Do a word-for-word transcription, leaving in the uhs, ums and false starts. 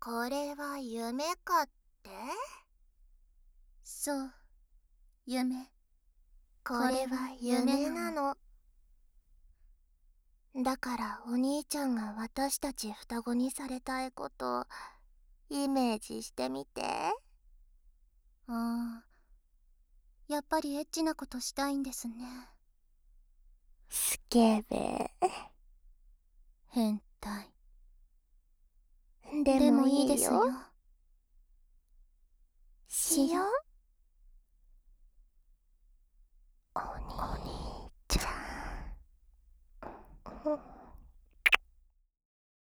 これは夢かって？ そう、夢。 これは夢なの。だからお兄ちゃんが私たち双子にされたいことをイメージしてみて。 ああ、やっぱりエッチなことしたいんですね。 スケベ。 変態。 でもでもいいいいよ。 ですよ。 しよう。